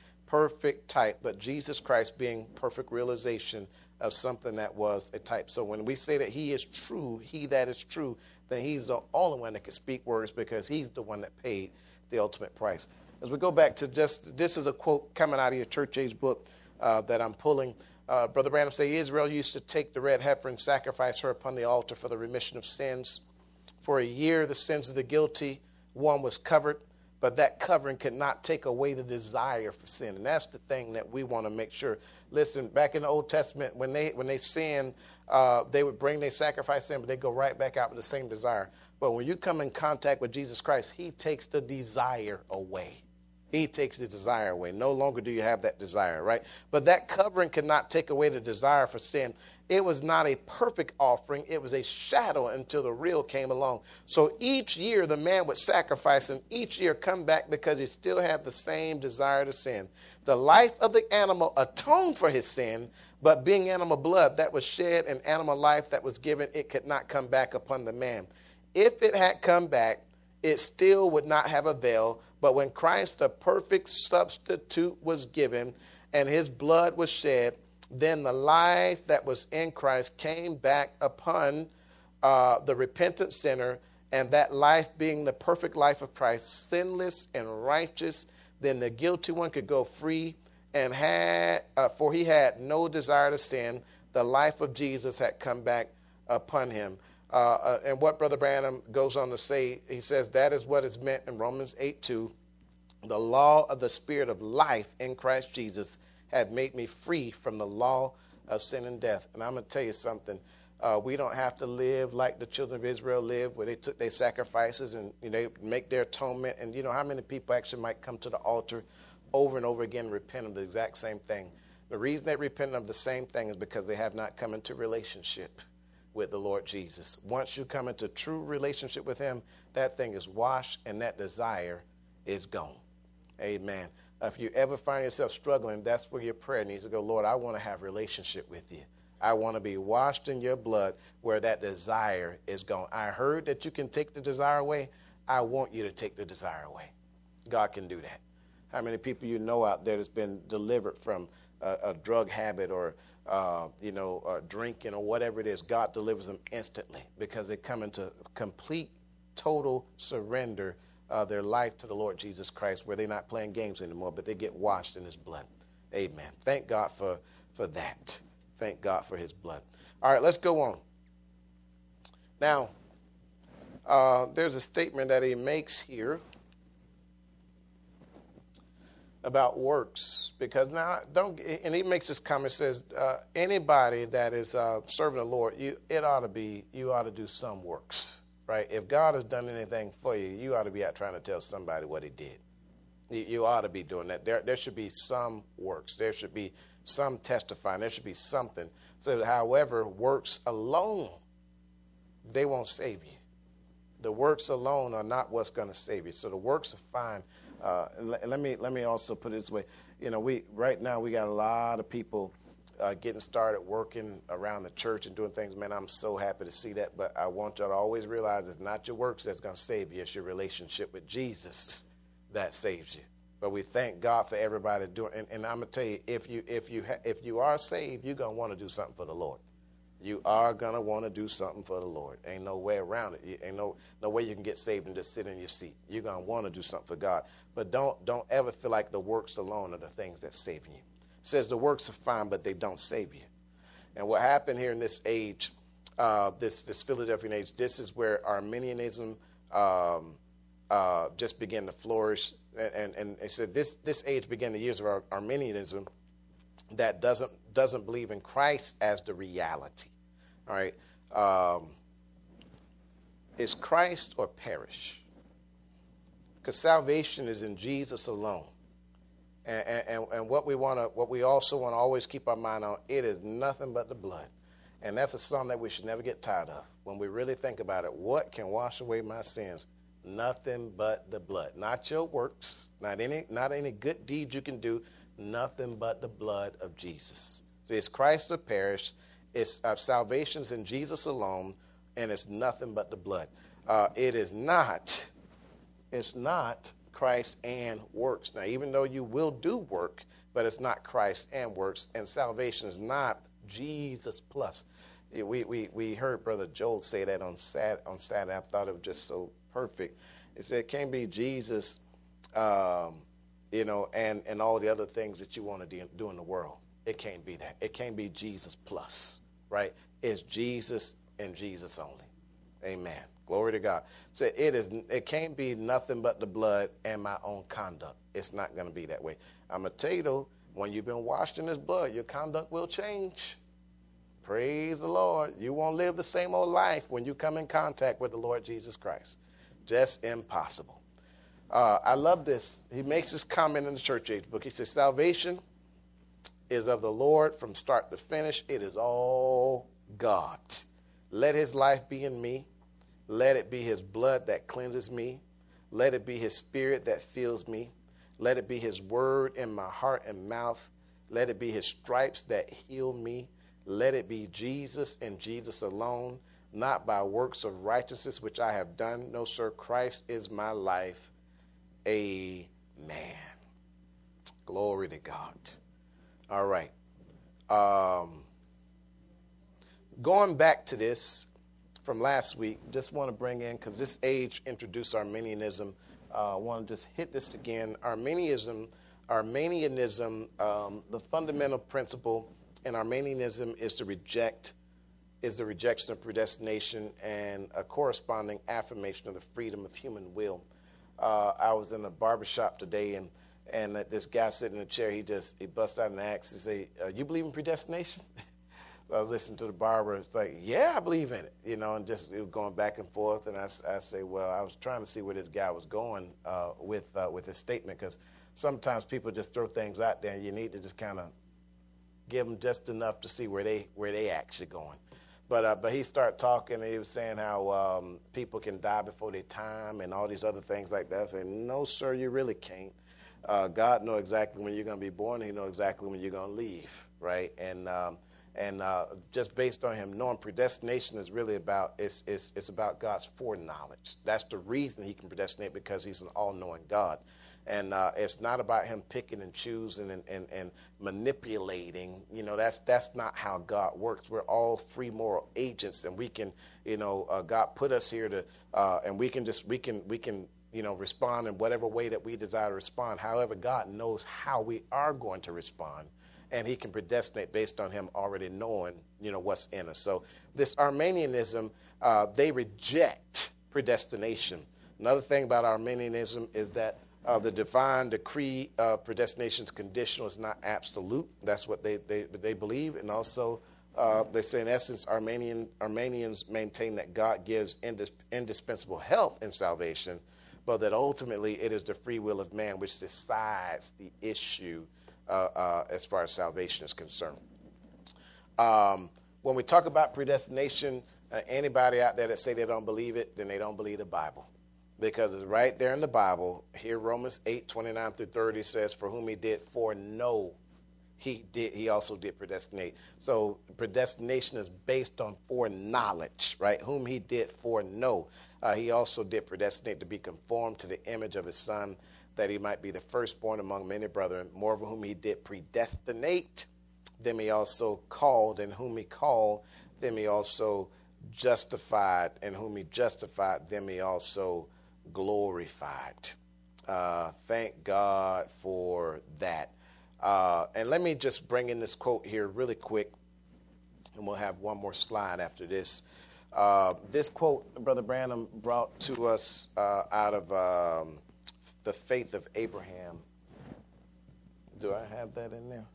type, but Jesus Christ being perfect realization of something that was a type. So when we say that he is true, he that is true, then he's the only one that can speak words, because he's the one that paid the ultimate price. As we go back to this is a quote coming out of your church age book that I'm pulling. Brother Branham said, Israel used to take the red heifer and sacrifice her upon the altar for the remission of sins. For a year, the sins of the guilty one was covered, but that covering could not take away the desire for sin. And that's the thing that we want to make sure. Listen, back in the Old Testament, when they sinned, they would bring their sacrifice in, but they go right back out with the same desire. But when you come in contact with Jesus Christ, he takes the desire away. He takes the desire away. No longer do you have that desire, right? But that covering could not take away the desire for sin. It was not a perfect offering. It was a shadow until the real came along. So each year the man would sacrifice, and each year come back because he still had the same desire to sin. The life of the animal atoned for his sin, but being animal blood that was shed and animal life that was given, it could not come back upon the man. If it had come back, it still would not have availed. But when Christ, the perfect substitute, was given and his blood was shed, then the life that was in Christ came back upon the repentant sinner, and that life being the perfect life of Christ, sinless and righteous, then the guilty one could go free, and for he had no desire to sin. The life of Jesus had come back upon him. And what Brother Branham goes on to say, he says that is what is meant in Romans 8:2. The law of the Spirit of life in Christ Jesus had made me free from the law of sin and death. And I'm going to tell you something. We don't have to live like the children of Israel lived, where they took their sacrifices and they make their atonement. And you know how many people actually might come to the altar over and over again and repent of the exact same thing. The reason they repent of the same thing is because they have not come into relationship with the Lord Jesus. Once you come into true relationship with him, that thing is washed and that desire is gone. Amen. If you ever find yourself struggling, that's where your prayer needs to go. Lord, I want to have relationship with you. I want to be washed in your blood where that desire is gone. I heard that you can take the desire away. I want you to take the desire away. God can do that. How many people you know out there that's been delivered from a drug habit or drinking or whatever it is? God delivers them instantly because they come into complete, total surrender their life to the Lord Jesus Christ, where they're not playing games anymore, but they get washed in his blood. Amen. Thank God for that. Thank God for his blood. All right, let's go on. Now, there's a statement that he makes here about works, because now and he makes this comment, says anybody that is serving the Lord, you ought to do some works, right? If God has done anything for you, you ought to be out trying to tell somebody what he did. You ought to be doing that. There should be some works. There should be some testifying. There should be something. So, however, works alone, they won't save you. The works alone are not what's going to save you. So the works are fine. Let me also put it this way. Right now we got a lot of people getting started working around the church and doing things. Man, I'm so happy to see that. But I want y'all to always realize it's not your works that's going to save you. It's your relationship with Jesus that saves you. But we thank God for everybody doing. And I'm gonna tell you, if you are saved, you're gonna want to do something for the Lord. You are going to want to do something for the Lord. Ain't no way around it. Ain't no way you can get saved and just sit in your seat. You're going to want to do something for God. But don't ever feel like the works alone are the things that save you. It says the works are fine, but they don't save you. And what happened here in this age, this Philadelphian age, this is where Arminianism just began to flourish. And it said this age began the years of Arminianism that doesn't believe in Christ as the reality. All right. It's Christ or perish. Because salvation is in Jesus alone. And what we also want to always keep our mind on, it is nothing but the blood. And that's a song that we should never get tired of. When we really think about it, what can wash away my sins? Nothing but the blood. Not your works, not any good deeds you can do. Nothing but the blood of Jesus. See, it's Christ or perish. It's salvation's in Jesus alone, and it's nothing but the blood. It's not Christ and works. Now, even though you will do work, but it's not Christ and works, and salvation is not Jesus plus. We heard Brother Joel say that on Saturday. I thought it was just so perfect. He said it can't be Jesus. And all the other things that you want to do in the world. It can't be that. It can't be Jesus plus, right? It's Jesus and Jesus only. Amen. Glory to God. So it can't be nothing but the blood and my own conduct. It's not going to be that way. I'm going to tell you though, when you've been washed in his blood, your conduct will change. Praise the Lord. You won't live the same old life when you come in contact with the Lord Jesus Christ. Just impossible. I love this. He makes this comment in the Church Age book. He says, salvation is of the Lord from start to finish. It is all God. Let his life be in me. Let it be his blood that cleanses me. Let it be his spirit that fills me. Let it be his word in my heart and mouth. Let it be his stripes that heal me. Let it be Jesus and Jesus alone, not by works of righteousness which I have done. No, sir, Christ is my life. Amen. Glory to God. All right. Going back to this from last week, just want to bring in, because this age introduced Arminianism. I want to just hit this again. Arminianism, the fundamental principle in Arminianism is the rejection of predestination and a corresponding affirmation of the freedom of human will. I was in a barbershop today, and this guy sitting in a chair, he busts out and asks, he say, you believe in predestination? I was listening to the barber. It's like, yeah, I believe in it, and just it was going back and forth. And I say, well, I was trying to see where this guy was going with his statement, because sometimes people just throw things out there, and you need to just kind of give them just enough to see where they actually going. But he started talking, and he was saying how people can die before their time and all these other things like that. I said, no, sir, you really can't. God knows exactly when you're going to be born. He knows exactly when you're going to leave, right? And just based on him knowing, predestination is really about it's about God's foreknowledge. That's the reason he can predestinate, because he's an all-knowing God. And it's not about him picking and choosing and manipulating. That's not how God works. We're all free moral agents, and we can, God put us here to, and we can respond in whatever way that we desire to respond. However, God knows how we are going to respond, and he can predestinate based on him already knowing, what's in us. So this Arminianism, they reject predestination. Another thing about Arminianism is that the divine decree of predestination is conditional, is not absolute. That's what they believe. And also they say, in essence, Armenians maintain that God gives indispensable help in salvation, but that ultimately it is the free will of man which decides the issue as far as salvation is concerned. When we talk about predestination, anybody out there that say they don't believe it, then they don't believe the Bible. Because it's right there in the Bible. Here, Romans 8:29 through 30 says, for whom he did foreknow, he also did predestinate. So predestination is based on foreknowledge, right? Whom he did foreknow. He also did predestinate to be conformed to the image of his Son, that he might be the firstborn among many brethren. Moreover, whom he did predestinate, them he also called, and whom he called, them he also justified, and whom he justified, them he also glorified. Thank God for that. And let me just bring in this quote here really quick, and we'll have one more slide after this. This quote Brother Branham brought to us out of the faith of Abraham. Do I have that in there?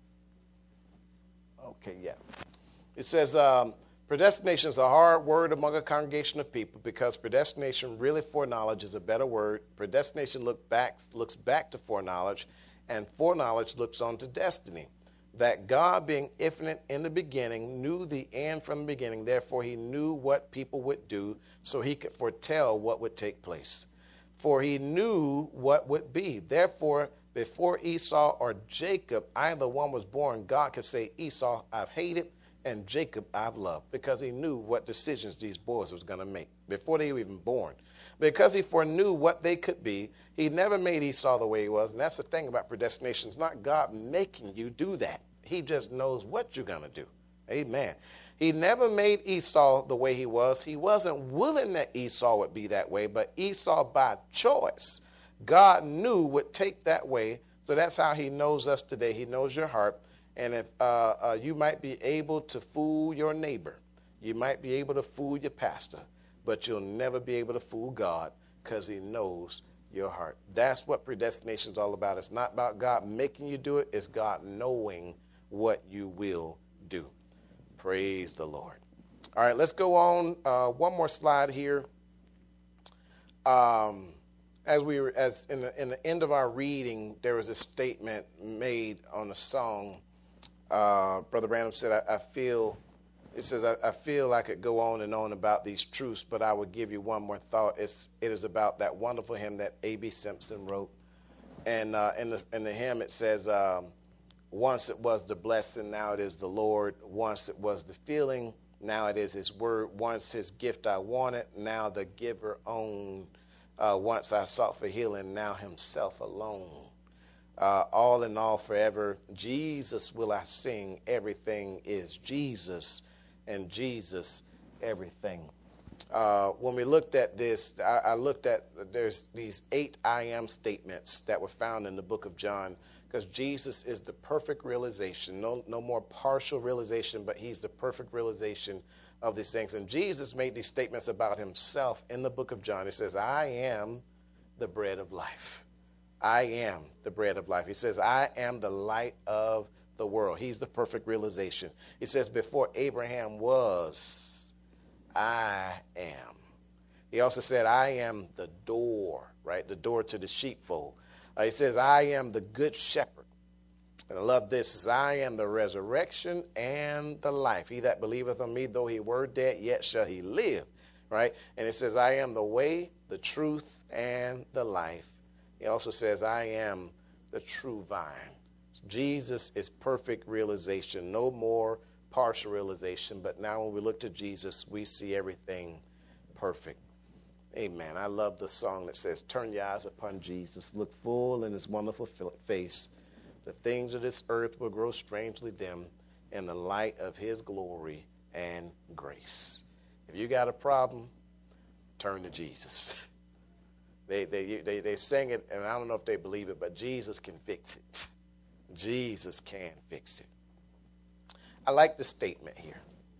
Okay, yeah. It says, predestination is a hard word among a congregation of people because predestination, really foreknowledge, is a better word. Predestination looks back to foreknowledge, and foreknowledge looks on to destiny. That God, being infinite in the beginning, knew the end from the beginning. Therefore, he knew what people would do, so he could foretell what would take place. For he knew what would be. Therefore, before Esau or Jacob, either one was born, God could say, Esau I've hated, and Jacob I've loved, because he knew what decisions these boys was going to make before they were even born. Because he foreknew what they could be, he never made Esau the way he was. And that's the thing about predestination. It's not God making you do that. He just knows what you're going to do. Amen. He never made Esau the way he was. He wasn't willing that Esau would be that way, but Esau by choice, God knew would take that way. So that's how he knows us today. He knows your heart. And if you might be able to fool your neighbor, you might be able to fool your pastor, but you'll never be able to fool God because he knows your heart. That's what predestination is all about. It's not about God making you do it. It's God knowing what you will do. Praise the Lord. All right, let's go on. One more slide here. As in the end of our reading, there was a statement made on a song. Brother Branham said, I feel I could go on and on about these truths, but I would give you one more thought. It is about that wonderful hymn that A.B. Simpson wrote. And in the hymn it says, once it was the blessing, now it is the Lord. Once it was the feeling, now it is his word. Once his gift I wanted, now the giver owned. Once I sought for healing, now himself alone. All in all forever, Jesus will I sing. Everything is Jesus, and Jesus everything. When we looked at this, I looked at, there's these 8 I am statements that were found in the book of John, because Jesus is the perfect realization, no more partial realization, but he's the perfect realization of these things. And Jesus made these statements about himself in the book of John. He says, I am the bread of life. I am the bread of life. He says, I am the light of the world. He's the perfect realization. He says, before Abraham was, I am. He also said, I am the door, right? The door to the sheepfold. He says, I am the good shepherd. And I love this. He says, I am the resurrection and the life. He that believeth on me, though he were dead, yet shall he live, right? And it says, I am the way, the truth, and the life. He also says, I am the true vine. Jesus is perfect realization, no more partial realization. But now when we look to Jesus, we see everything perfect. Amen. I love the song that says, turn your eyes upon Jesus, look full in his wonderful face. The things of this earth will grow strangely dim in the light of his glory and grace. If you got a problem, turn to Jesus. They sing it, and I don't know if they believe it, but Jesus can fix it. Jesus can fix it. I like the statement here.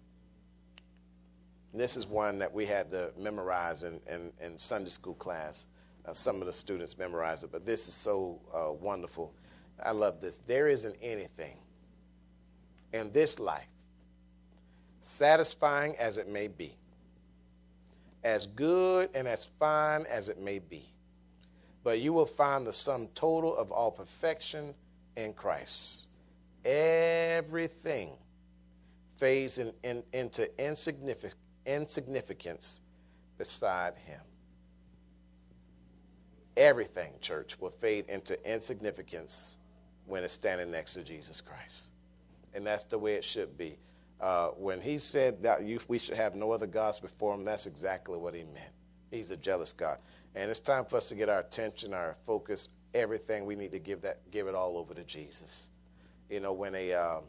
This is one that we had to memorize in Sunday school class. Some of the students memorized it, but this is so wonderful. I love this. There isn't anything in this life, satisfying as it may be, as good and as fine as it may be, but you will find the sum total of all perfection in Christ. Everything fades into insignificance beside him. Everything, church, will fade into insignificance when it's standing next to Jesus Christ. And that's the way it should be. When he said that we should have no other gods before him, that's exactly what he meant. He's a jealous God. And it's time for us to get our attention, our focus, everything. We need to give it all over to Jesus. When a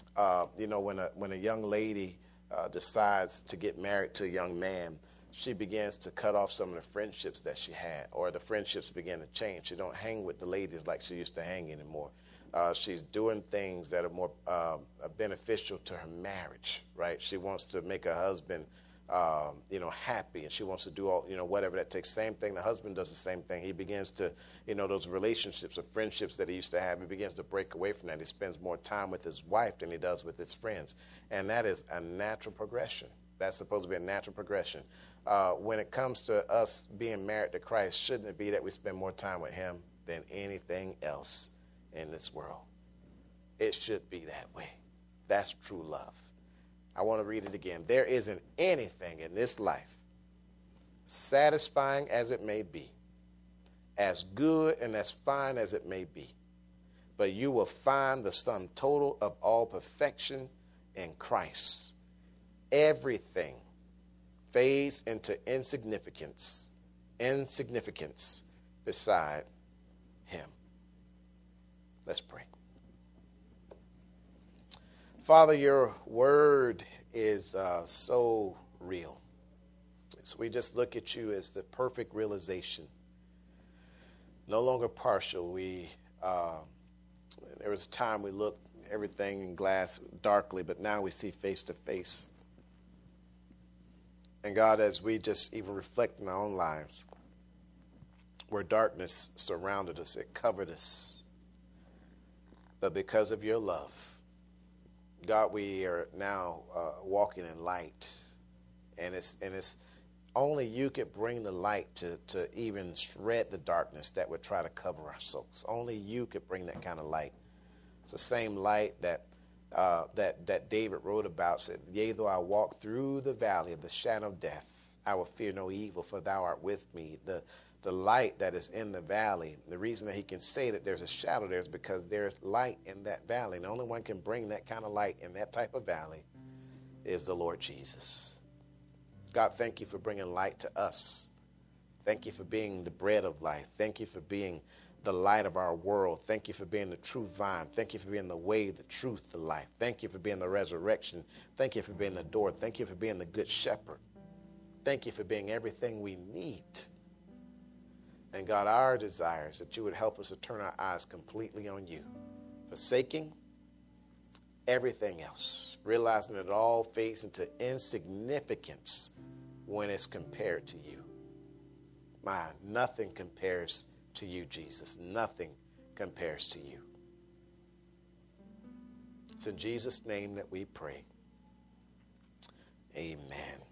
young lady decides to get married to a young man, she begins to cut off some of the friendships that she had, or the friendships begin to change. She don't hang with the ladies like she used to hang anymore. She's doing things that are more beneficial to her marriage, right? She wants to make her husband, happy, and she wants to do all, whatever that takes. Same thing, the husband does the same thing. He begins to, those relationships or friendships that he used to have, he begins to break away from that. He spends more time with his wife than he does with his friends, and that is a natural progression. That's supposed to be a natural progression. When it comes to us being married to Christ, shouldn't it be that we spend more time with him than anything else in this world? It should be that way. That's true love. I want to read it again. There isn't anything in this life, satisfying as it may be, as good and as fine as it may be, but you will find the sum total of all perfection in Christ. Everything fades into insignificance beside him. Let's pray. Father, your word is so real. So we just look at you as the perfect realization, no longer partial. There was a time we looked everything in glass darkly, but now we see face to face. And God, as we just even reflect in our own lives, where darkness surrounded us, it covered us. But because of your love, God, we are now walking in light. And it's only you could bring the light to even shred the darkness that would try to cover our souls. Only you could bring that kind of light. It's the same light that David wrote about, said, yea, though I walk through the valley of the shadow of death, I will fear no evil, for thou art with me. The light that is in the valley, the reason that he can say that there's a shadow there is because there's light in that valley. And the only one can bring that kind of light in that type of valley is the Lord Jesus. God, thank you for bringing light to us. Thank you for being the bread of life. Thank you for being the light of our world. Thank you for being the true vine. Thank you for being the way, the truth, the life. Thank you for being the resurrection. Thank you for being the door. Thank you for being the good shepherd. Thank you for being everything we need. And God, our desire is that you would help us to turn our eyes completely on you, forsaking everything else, realizing that it all fades into insignificance when it's compared to you. Nothing compares to you, Jesus. Nothing compares to you. It's in Jesus' name that we pray. Amen.